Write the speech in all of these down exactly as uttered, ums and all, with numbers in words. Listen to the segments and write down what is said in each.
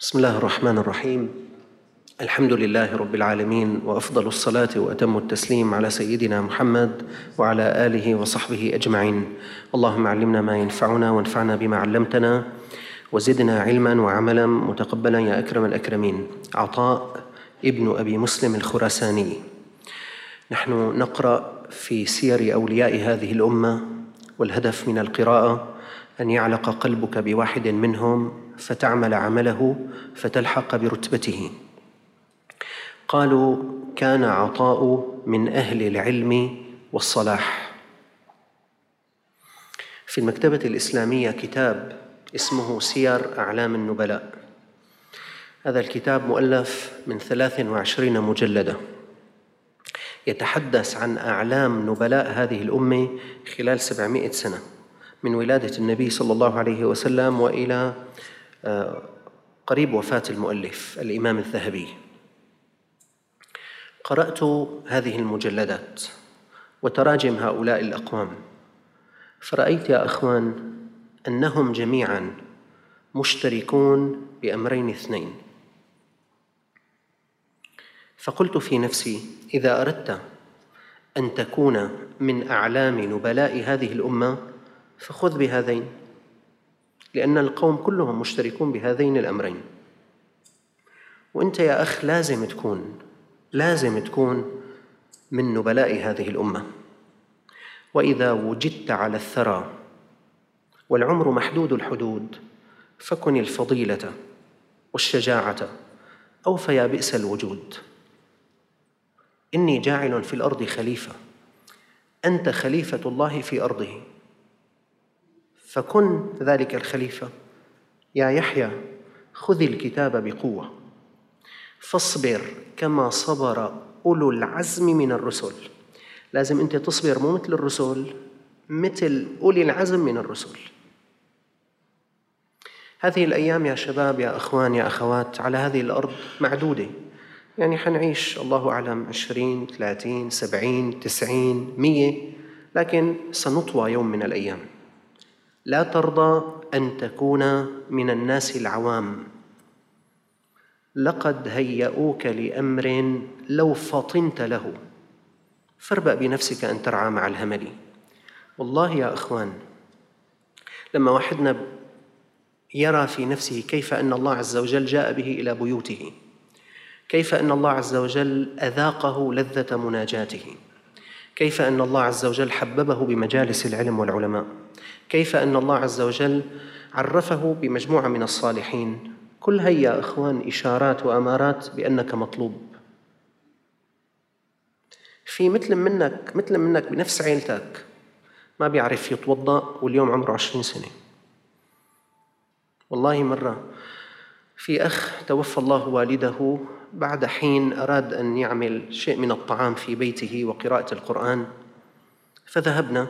بسم الله الرحمن الرحيم. الحمد لله رب العالمين، وأفضل الصلاة وأتم التسليم على سيدنا محمد وعلى آله وصحبه أجمعين. اللهم علمنا ما ينفعنا وانفعنا بما علمتنا وزدنا علما وعملا متقبلا يا أكرم الأكرمين. عطاء ابن أبي مسلم الخراساني. نحن نقرأ في سير أولياء هذه الأمة، والهدف من القراءة أن يعلق قلبك بواحد منهم فتعمل عمله فتلحق برتبته. قالوا: كان عطاء من أهل العلم والصلاح. في المكتبة الإسلامية كتاب اسمه سير أعلام النبلاء. هذا الكتاب مؤلف من ثلاث وعشرين مجلدة، يتحدث عن أعلام نبلاء هذه الأمة خلال سبعمائة سنة من ولادة النبي صلى الله عليه وسلم وإلى قريب وفاة المؤلف الإمام الذهبي. قرأت هذه المجلدات وتراجم هؤلاء الأقوام، فرأيت يا أخوان أنهم جميعاً مشتركون بأمرين اثنين. فقلت في نفسي: إذا أردت أن تكون من أعلام نبلاء هذه الأمة فخذ بهذين، لأن القوم كلهم مشتركون بهذين الأمرين. وأنت يا أخ لازم تكون لازم تكون من نبلاء هذه الأمة. وإذا وجدت على الثرى والعمر محدود الحدود فكن الفضيلة والشجاعة أو فيا بئس الوجود. إني جاعل في الأرض خليفة، أنت خليفة الله في أرضه، فكن ذلك الخليفة. يا يحيى خذ الكتاب بقوة، فاصبر كما صبر أولو العزم من الرسل. لازم أنت تصبر، مو مثل الرسل، مثل أولي العزم من الرسل. هذه الأيام يا شباب يا أخوان يا أخوات على هذه الأرض معدودة، يعني حنعيش الله أعلم عشرين ثلاثين سبعين تسعين مية، لكن سنطوى يوم من الأيام. لا ترضى أن تكون من الناس العوام. لقد هيئوك لأمر لو فطنت له، فاربأ بنفسك أن ترعى مع الهمل. والله يا أخوان، لما واحدنا يرى في نفسه كيف أن الله عز وجل جاء به إلى بيوته، كيف أن الله عز وجل أذاقه لذة مناجاته، كيف أن الله عز وجل حببه بمجالس العلم والعلماء، كيف أن الله عز وجل عرفه بمجموعة من الصالحين، كل هي يا أخوان إشارات وأمارات بأنك مطلوب. في مثل منك مثل منك بنفس عيلتك ما بيعرف يتوضأ واليوم عمره عشرين سنة. والله مرة في أخ توفى الله والده بعد حين أراد أن يعمل شيء من الطعام في بيته وقراءة القرآن، فذهبنا.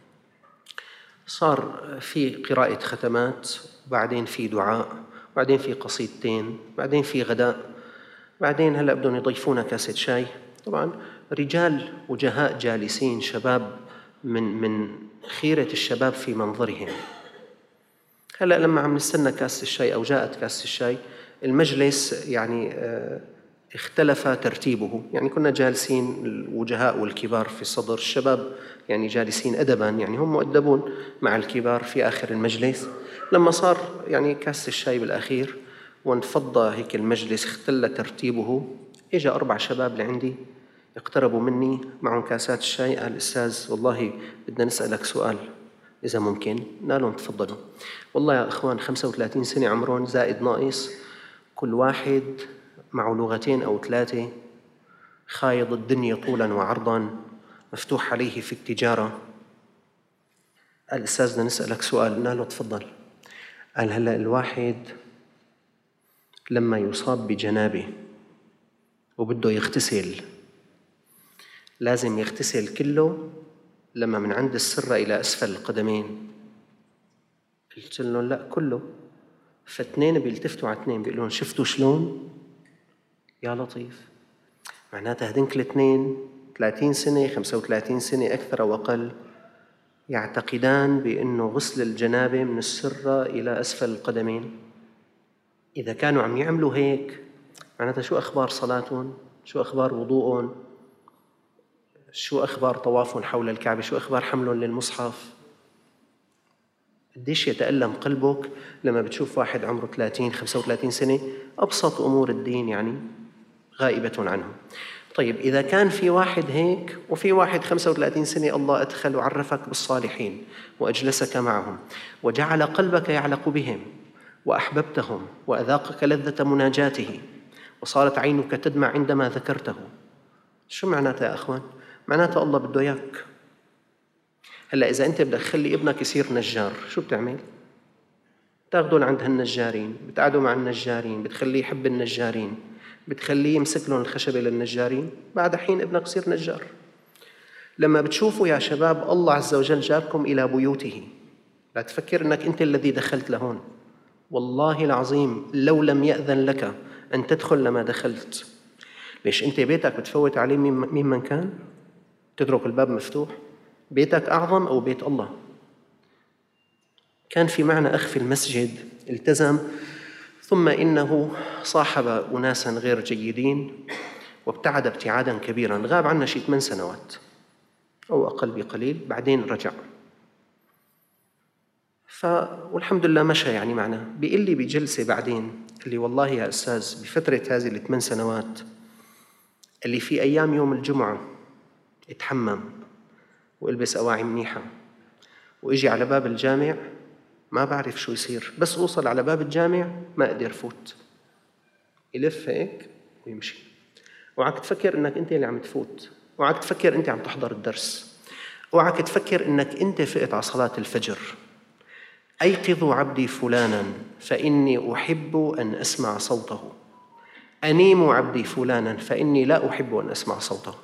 صار في قراءة ختمات، بعدين في دعاء، بعدين في قصيدتين، بعدين في غداء، بعدين هلأ بدهم يضيفونا كاسة شاي. طبعاً رجال وجهاء جالسين، شباب من من خيرة الشباب في منظرهم. هلأ لما عم نستنى كاسة الشاي أو جاءت كاسة الشاي، المجلس يعني اختلف ترتيبه. يعني كنا جالسين الوجهاء والكبار في صدر، الشباب يعني جالسين أدباً، يعني هم مؤدبون مع الكبار في آخر المجلس. لما صار يعني كاسة الشاي بالأخير وانفض هيك المجلس اختل ترتيبه، إجا أربع شباب لعندي اقتربوا مني معهم كاسات الشاي. قال: أستاذ والله بدنا نسألك سؤال إذا ممكن. قلنا لهم تفضلوا. والله يا أخوان خمسة وثلاثين سنة عمرهم زائد ناقص، كل واحد معه لغتين أو ثلاثة، خايض الدنيا طولاً وعرضاً، مفتوح عليه في التجارة. قال: أستاذ بدنا نسألك سؤال. قلنا له تفضل. قال: هلأ الواحد لما يصاب بجنابه وبده يغتسل لازم يغتسل كله لما من عند السرة إلى أسفل القدمين؟ قلت لهم: لا، كله. فاثنين بيلتفتوا على اثنين بيقولون: شفتوا شلون؟ يا لطيف. معناتها هذنك الاثنين ثلاثين سنة خمسة وثلاثين سنة أكثر أو أقل يعتقدان بأنه غسل الجنابة من السرة إلى أسفل القدمين. إذا كانوا عم يعملوا هيك معناتها شو أخبار صلاتهم؟ شو أخبار وضوءهم؟ شو أخبار طوافهم حول الكعبة؟ شو أخبار حملهم للمصحف؟ قديش يتألم قلبك لما بتشوف واحد عمره ثلاثين خمسة وثلاثين سنة أبسط أمور الدين يعني غائبة عنه. طيب إذا كان في واحد هيك وفي واحد خمسة وثلاثين سنة الله أدخل وعرفك بالصالحين وأجلسك معهم وجعل قلبك يعلق بهم وأحببتهم وأذاقك لذة مناجاته وصارت عينك تدمع عندما ذكرته، شو معناتها يا أخوان؟ معناتها الله بده إياك. هلأ إذا أنت بدك تخلي ابنك يصير نجار شو بتعمل؟ بتاخده لعند هالنجارين، بتقعدوا مع النجارين، بتخليه يحب النجارين، بتخليه يمسك لهم الخشبة للنجارين، بعد حين ابنك يصير نجار. لما بتشوفوا يا شباب الله عز وجل جابكم إلى بيوته، لا تفكر أنك أنت الذي دخلت لهون، والله العظيم لو لم يأذن لك أن تدخل لما دخلت. ليش أنت بيتك بتفوت عليه ممن كان؟ تترك الباب مفتوح؟ بيتك أعظم أو بيت الله؟ كان في معنا أخ في المسجد التزم، ثم إنه صاحب أناسا غير جيدين وابتعد ابتعادا كبيرا، غاب عنا شي ثمان سنوات أو أقل بقليل، بعدين رجع. ف والحمد لله مشى يعني معنا. بيقول لي بجلسة بعدين اللي والله يا أستاذ بفترة هذه الثمان سنوات اللي في أيام يوم الجمعة اتحمم والبس أواعي منيحة وإجي على باب الجامع ما بعرف شو يصير، بس أوصل على باب الجامع ما أقدر فوت، يلف هيك ويمشي. اوعك تفكر إنك أنت اللي عم تفوت، اوعك تفكر أنت عم تحضر الدرس، اوعك تفكر إنك أنت فقت على صلاة الفجر. أيقظوا عبدي فلانا فإني أحب أن أسمع صوته، أنيموا عبدي فلانا فإني لا أحب أن أسمع صوته.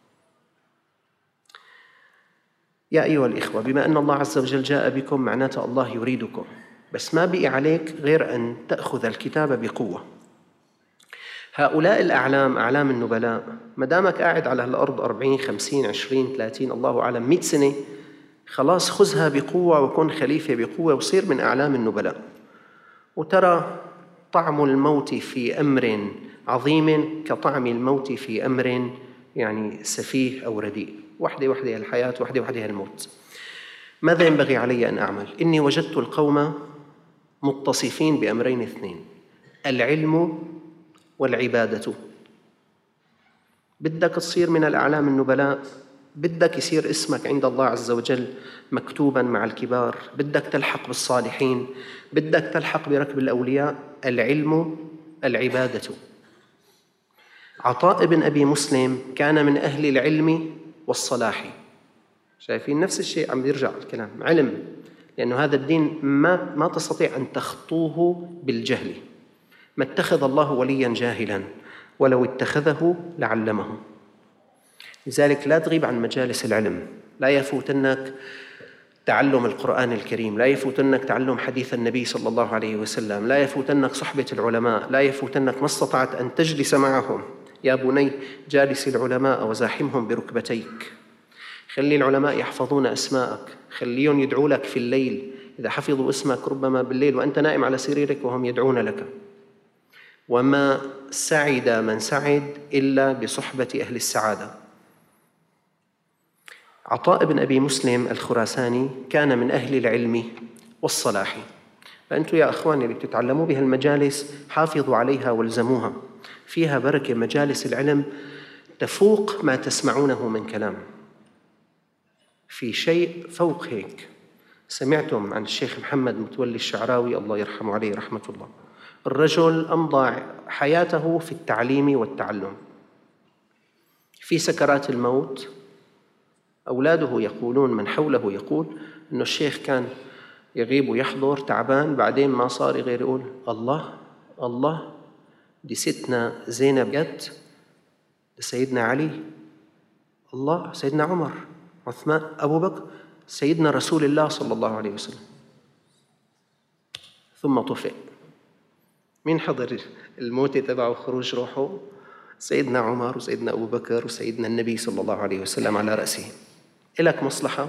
يا أيها الإخوة، بما أن الله عز وجل جاء بكم معناته الله يريدكم، بس ما بقي عليك غير أن تأخذ الكتاب بقوة. هؤلاء الأعلام، أعلام النبلاء، ما دامك قاعد على الأرض أربعين خمسين عشرين ثلاثين الله أعلم مئة سنة، خلاص خذها بقوة وكن خليفة بقوة وصير من أعلام النبلاء. وترى طعم الموت في أمر عظيم كطعم الموت في أمر يعني سفيه أو رديء، وحدة وحدة الحياة وحدة وحدة الموت. ماذا ينبغي علي أن أعمل؟ إني وجدت القوم متصفين بأمرين اثنين: العلم والعبادة. بدك تصير من الأعلام النبلاء، بدك يصير اسمك عند الله عز وجل مكتوبا مع الكبار، بدك تلحق بالصالحين، بدك تلحق بركب الأولياء، العلم العبادة. عطاء بن أبي مسلم كان من أهل العلم والصلاح. شايفين نفس الشيء عم يرجع الكلام، علم، لأنه هذا الدين ما ما تستطيع أن تخطوه بالجهل. ما اتخذ الله وليا جاهلا ولو اتخذه لعلمه. لذلك لا تغيب عن مجالس العلم، لا يفوتنك تعلم القرآن الكريم، لا يفوتنك تعلم حديث النبي صلى الله عليه وسلم، لا يفوتنك صحبة العلماء، لا يفوتنك ما استطعت أن تجلس معهم. يا بني جالس العلماء وزاحمهم بركبتيك. خلي العلماء يحفظون أسماءك، خليهم يدعوا لك في الليل، إذا حفظوا اسمك ربما بالليل وأنت نائم على سريرك وهم يدعون لك. وما سعد من سعد إلا بصحبة أهل السعادة. عطاء بن أبي مسلم الخراساني كان من أهل العلم والصلاح. فأنتم يا أخواني اللي بتتعلموا بها المجالس حافظوا عليها والزموها، فيها بركة. مجالس العلم تفوق ما تسمعونه من كلام، في شيء فوق هيك. سمعتم عن الشيخ محمد متولي الشعراوي الله يرحمه عليه رحمة الله، الرجل أمضى حياته في التعليم والتعلم. في سكرات الموت أولاده يقولون، من حوله يقول أن الشيخ كان يغيب ويحضر تعبان، بعدين ما صار غير يقول الله الله دي ستنا زينب جت، سيدنا علي، الله سيدنا عمر، عثمان، أبو بكر، سيدنا رسول الله صلى الله عليه وسلم. ثم طفئ. مين حضر الموت تبعه خروج روحه؟ سيدنا عمر وسيدنا أبو بكر وسيدنا النبي صلى الله عليه وسلم على رأسه. إلك مصلحة؟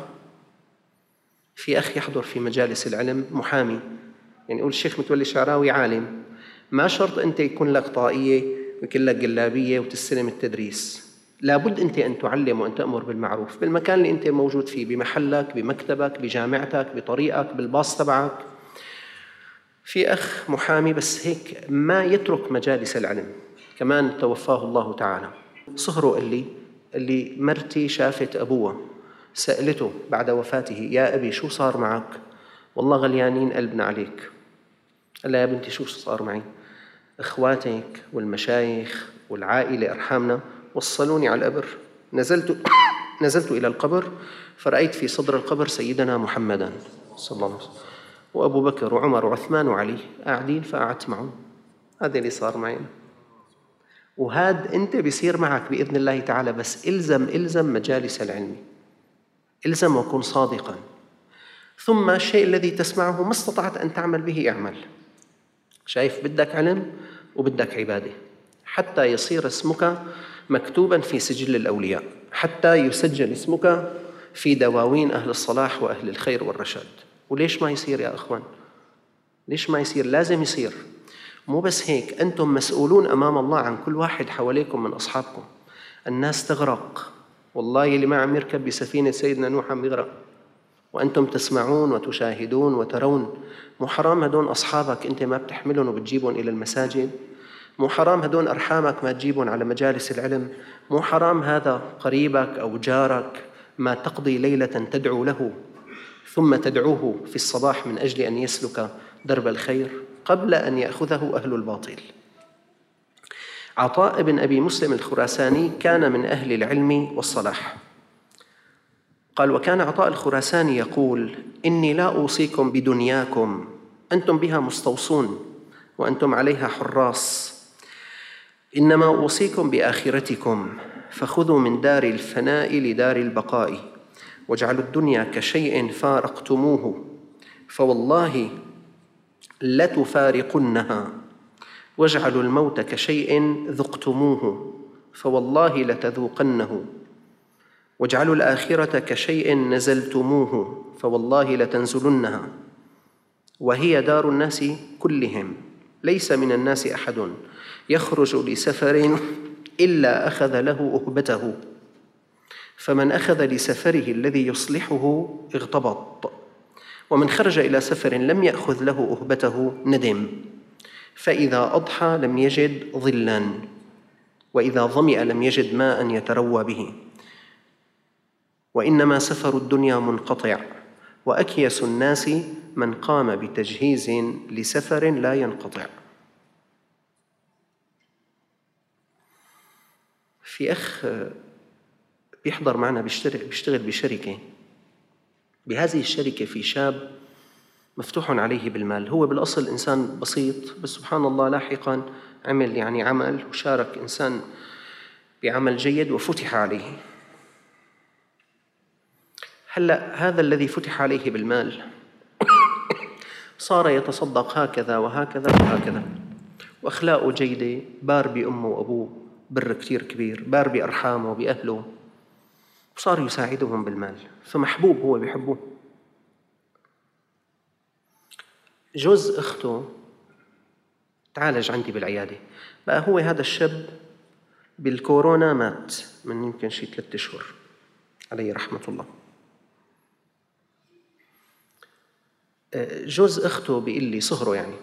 في أخ يحضر في مجالس العلم محامي، يعني يقول الشيخ متولي الشعراوي عالم، ما شرط أنت يكون لك طاقية ويكون لك جلابية وتستلم التدريس. لابد أنت أن تعلم وأن تأمر بالمعروف بالمكان اللي أنت موجود فيه، بمحلك، بمكتبك، بجامعتك، بطريقك، بالباص تبعك. في أخ محامي بس هيك ما يترك مجالس العلم، كمان توفاه الله تعالى. صهره قال لي اللي مرتي شافت أبوه، سألته بعد وفاته: يا أبي شو صار معك؟ والله غليانين قلبنا عليك. قال لها: يا بنتي شو صار معي؟ إخواتك والمشايخ والعائلة أرحامنا وصلوني على القبر، نزلت نزلت إلى القبر فرأيت في صدر القبر سيدنا محمدًا صلى الله عليه وسلم وأبو بكر وعمر وعثمان وعلي قاعدين، فقعدت معهم. هذا اللي صار معي. وهذا أنت بيصير معك بإذن الله تعالى، بس إلزم إلزم مجالس العلم، إلزم وكن صادقاً. ثم الشيء الذي تسمعه ما استطعت أن تعمل به اعمل. شايف، بدك علم وبدك عبادة حتى يصير اسمك مكتوباً في سجل الأولياء، حتى يسجل اسمك في دواوين أهل الصلاح وأهل الخير والرشاد. وليش ما يصير يا أخوان؟ ليش ما يصير؟ لازم يصير. مو بس هيك، أنتم مسؤولون أمام الله عن كل واحد حواليكم من أصحابكم. الناس تغرق، والله اللي ما عم يركب بسفينة سيدنا نوح عم يغرق، وأنتم تسمعون وتشاهدون وترون. مو حرام هدون أصحابك أنت ما بتحملهم وبتجيبهم إلى المساجد؟ مو حرام هدون أرحامك ما تجيبهم على مجالس العلم؟ مو حرام هذا قريبك أو جارك ما تقضي ليلة تدعو له ثم تدعوه في الصباح من أجل أن يسلك درب الخير قبل أن يأخذه أهل الباطل؟ عطاء بن أبي مسلم الخراساني كان من أهل العلم والصلاح. قال: وكان عطاء الخراساني يقول: إني لا أوصيكم بدنياكم، أنتم بها مستوصون وأنتم عليها حراس، إنما أوصيكم بآخرتكم، فخذوا من دار الفناء لدار البقاء، واجعلوا الدنيا كشيء فارقتموه فوالله لتفارقنها، واجعلوا الموت كشيء ذقتموه فوالله لتذوقنه، واجعلوا الآخرة كشيء نزلتموه فوالله لتنزلنها، وهي دار الناس كلهم، ليس من الناس أحد يخرج لسفر إلا أخذ له أهبته، فمن أخذ لسفره الذي يصلحه اغتبط، ومن خرج إلى سفر لم يأخذ له أهبته ندم، فإذا أضحى لم يجد ظلاً، وإذا ظمئ لم يجد ماء يتروى به، وإنما سفر الدنيا منقطع، وأكيس الناس من قام بتجهيز لسفر لا ينقطع. في أخ بيحضر معنا بيشتغل بشركة، بهذه الشركة في شاب مفتوح عليه بالمال. هو بالأصل إنسان بسيط، بس سبحان الله لاحقاً عمل يعني عمل وشارك إنسان بعمل جيد وفتح عليه. هلأ هذا الذي فتح عليه بالمال صار يتصدق هكذا وهكذا وهكذا، وأخلاقه جيدة، بار بأمه وأبوه بر كتير كبير، بار بأرحامه وبأهله، وصار يساعدهم بالمال، فمحبوب، هو بيحبوه. جوز أخته تعالج عندي بالعيادة، بقى هو هذا الشاب بالكورونا مات من يمكن شي ثلاثة أشهر عليه رحمة الله. جوز أخته بيقول لي، صهره يعني،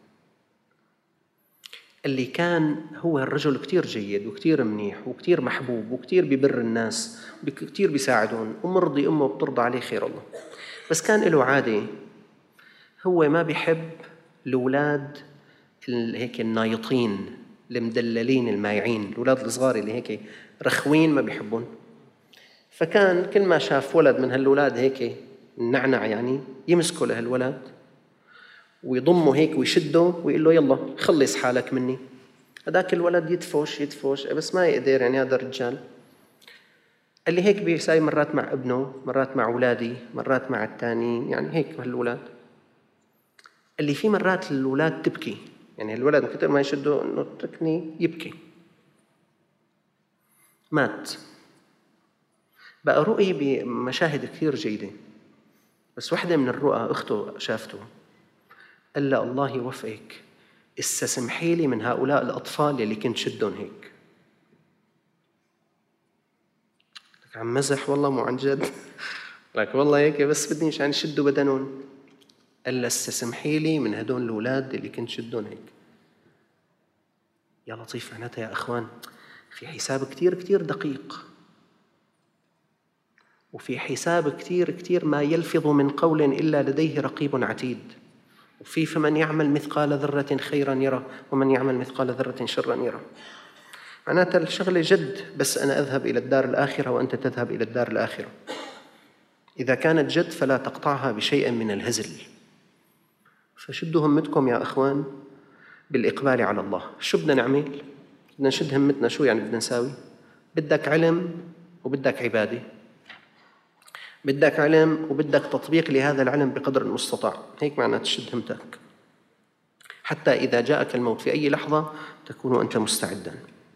اللي كان هو الرجل كتير جيد وكتير منيح وكتير محبوب وكتير ببر الناس وكتير بيساعدهم ومرضي أمه بترضى عليه خير الله، بس كان له عادة، هو ما بيحب الأولاد هيك النايطين المدللين المايعين، الأولاد الصغار اللي هيك رخوين ما بيحبون. فكان كل ما شاف ولد من هالأولاد هيك النعنع يعني يمسكه لهالولد ويضمه هيك ويشده ويقول له يلا خلص حالك مني. هذاك الولد يدفش يدفش بس ما يقدر، يعني هذا الرجال اللي هيك بيساوي مرات مع ابنه، مرات مع أولادي، مرات مع التانيين، يعني هيك هالأولاد اللي في مرات الأولاد تبكي، يعني الولد من كتر ما يشده إنه اتركني يبكي. مات. بقى رؤي بمشاهد كثير جيدة، بس واحدة من الرؤى أخته شافته، قال له الله يوفقك، استسمحي لي من هؤلاء الأطفال اللي كنت شدهم هيك. لك عم مزح والله مو عن جد. لك والله هيك بس بدي مشان يشدوا بدنهم. قال استسمحي لي من هدول الأولاد اللي كنت شدهم هيك. يا لطيف، معناتها يا أخوان في حساب كتير كتير دقيق، وفي حساب كتير كتير ما يلفظ من قول إلا لديه رقيب عتيد، وفي فمن يعمل مثقال ذرة خيرا يرى ومن يعمل مثقال ذرة شرا يرى. معناتها الشغلة جد، بس أنا أذهب إلى الدار الآخرة وأنت تذهب إلى الدار الآخرة. إذا كانت جد فلا تقطعها بشيء من الهزل. فشدوا همتكم يا أخوان بالإقبال على الله. شو بدنا نعمل؟ بدنا نشد همتنا. شو يعني بدنا نساوي؟ بدك علم وبدك عبادة، بدك علم وبدك تطبيق لهذا العلم بقدر المستطاع. هيك معناه تشد همتك، حتى إذا جاءك الموت في أي لحظة تكون أنت مستعدا.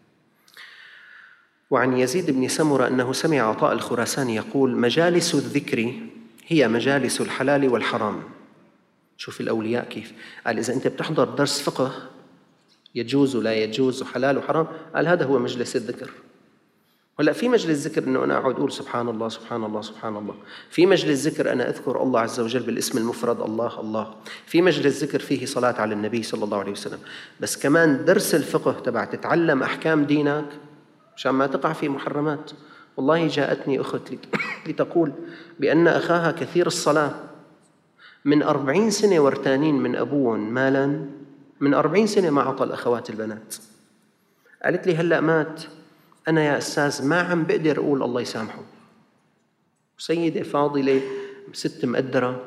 وعن يزيد بن سمرة أنه سمع عطاء الخراساني يقول: مجالس الذكر هي مجالس الحلال والحرام. شوف الأولياء كيف قال: إذا أنت بتحضر درس فقه يجوز ولا يجوز وحلال وحرام، قال هذا هو مجلس الذكر. ولا في مجلس ذكر أنه أنا أقعد أقول سبحان الله سبحان الله سبحان الله، في مجلس ذكر أنا أذكر الله عز وجل بالاسم المفرد الله الله، في مجلس ذكر فيه صلاة على النبي صلى الله عليه وسلم. بس كمان درس الفقه تبع تتعلم أحكام دينك مشان ما تقع في محرمات. والله جاءتني أخت لتقول بأن أخاها كثير الصلاة من أربعين سنة ورتانين من أبوهم مالا، من أربعين سنة ما عطى الأخوات البنات. قالت لي هلأ مات، أنا يا أستاذ ما عم بقدر أقول الله يسامحه. سيدة فاضلة ست مقدرة.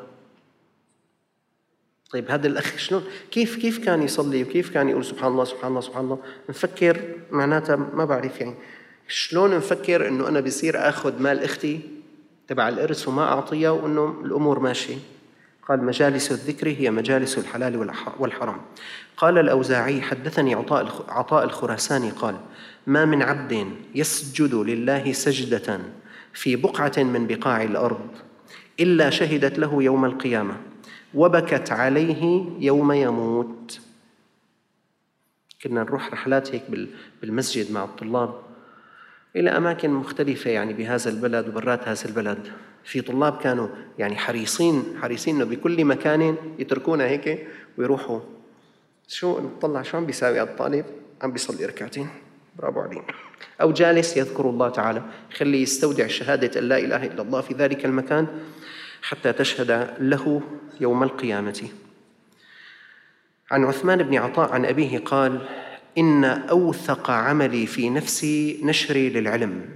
طيب هذا الأخ شلون كيف كيف كان يصلي وكيف كان يقول سبحان الله سبحان الله سبحان الله؟ نفكر معناتها ما بعرف يعني شلون نفكر إنه أنا بصير آخذ مال أختي تبع الإرث وما أعطيها وإنه الأمور ماشية. قال: مجالس الذكر هي مجالس الحلال والحرام. قال الأوزاعي: حدثني عطاء عطاء الخراساني قال: ما من عبد يسجد لله سجدة في بقعة من بقاع الأرض إلا شهدت له يوم القيامة وبكت عليه يوم يموت. كنا نروح رحلات هيك بالمسجد مع الطلاب إلى أماكن مختلفة يعني بهذا البلد وبرات هذا البلد. في طلاب كانوا يعني حريصين حريصين إنه بكل مكان يتركونا هيك ويروحوا. شو نطلع شو عم بيساوي الطالب؟ عم بيصلي ركعتين، برافو عليه. أو جالس يذكر الله تعالى، خليه يستودع شهادة أن لا إله إلا الله في ذلك المكان حتى تشهد له يوم القيامة. عن عثمان بن عطاء عن أبيه قال: إن أوثق عملي في نفسي نشري للعلم.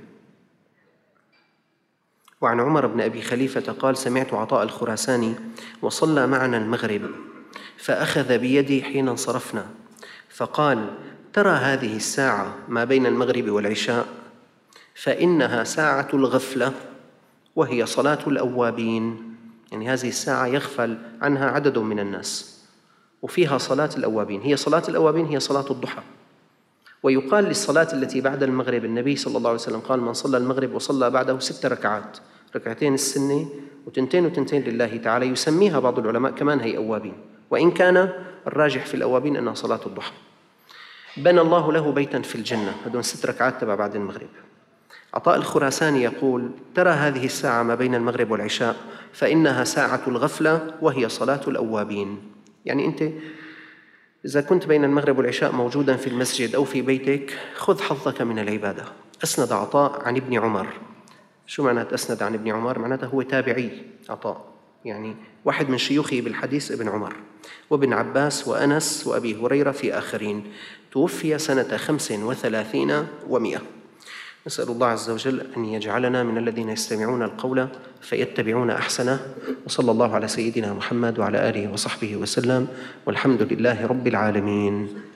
وعن عمر بن أبي خليفة قال: سمعت عطاء الخراساني وصلى معنا المغرب فأخذ بيدي حين انصرفنا فقال: ترى هذه الساعة ما بين المغرب والعشاء فإنها ساعة الغفلة وهي صلاة الأوابين. يعني هذه الساعة يغفل عنها عدد من الناس وفيها صلاة الأوابين. هي صلاة الأوابين هي صلاة الضحى. ويقال للصلاة التي بعد المغرب، النبي صلى الله عليه وسلم قال: من صلى المغرب وصلى بعده ست ركعات، ركعتين السنة وتنتين وتنتين لله تعالى، يسميها بعض العلماء كمان هي أوابين، وإن كان الراجح في الأوابين أنها صلاة الضحى. بنى الله له بيتا في الجنة، هذون ست ركعات تبع بعد المغرب. عطاء الخراساني يقول: ترى هذه الساعة ما بين المغرب والعشاء فإنها ساعة الغفلة وهي صلاة الأوابين. يعني أنت إذا كنت بين المغرب والعشاء موجوداً في المسجد أو في بيتك خذ حظك من العبادة. أسند عطاء عن ابن عمر. شو معنات أسند عن ابن عمر؟ معناته هو تابعي عطاء، يعني واحد من شيوخه بالحديث ابن عمر وابن عباس وأنس وأبي هريرة في آخرين. توفي سنة خمس وثلاثين ومئة. نسأل الله عز وجل أن يجعلنا من الذين يستمعون القول فيتبعون أحسنه. وصلى الله على سيدنا محمد وعلى آله وصحبه وسلم، والحمد لله رب العالمين.